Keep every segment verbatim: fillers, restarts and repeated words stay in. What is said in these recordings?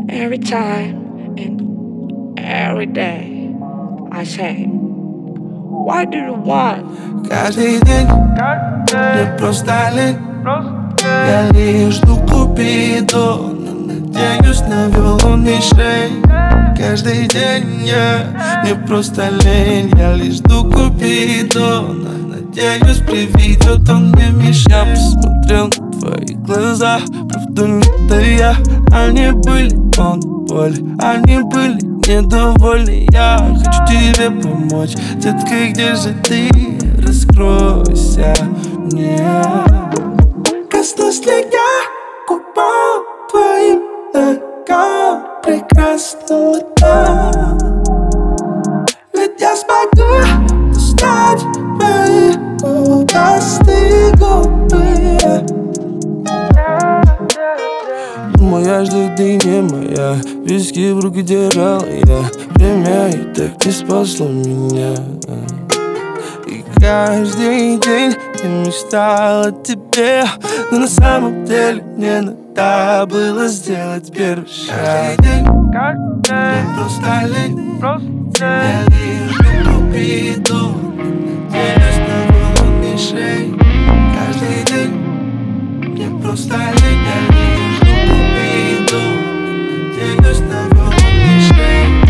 Every time and every day I say, why do you want? Каждый день мне просто лень. Я лишь жду Купидона, надеюсь, навел он мишень. Каждый день я, мне просто лень. Я лишь жду Купидона, надеюсь, приведет он мне мишень. Я посмотрел на твои глаза, правда не это я. Они были полны боли, они были недовольны. Я хочу тебе помочь, детка, где же ты? Раскройся мне. Коснулся ли я губам твоим ногам прекрасным летом? Ведь я смогу достать твои губастые губы. Моя ждать, ты не моя. Виски в руки держал я. Время и так не спасло меня. И каждый день я мечтал о тебе, но на самом деле мне надо было сделать первый шаг. Каждый день я просто лень. Я лишь жду Купидона, надеюсь, навел он мишень. Каждый день мне просто лень. Я лишь жду Купидона, надеюсь, навел он мишень.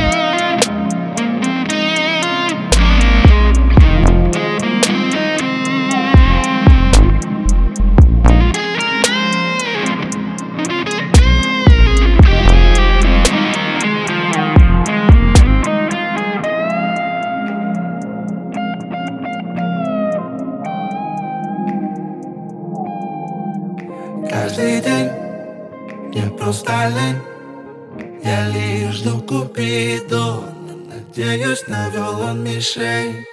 Каждый день мне просто лень. Я лишь жду Купидона, надеюсь, навел он мишень.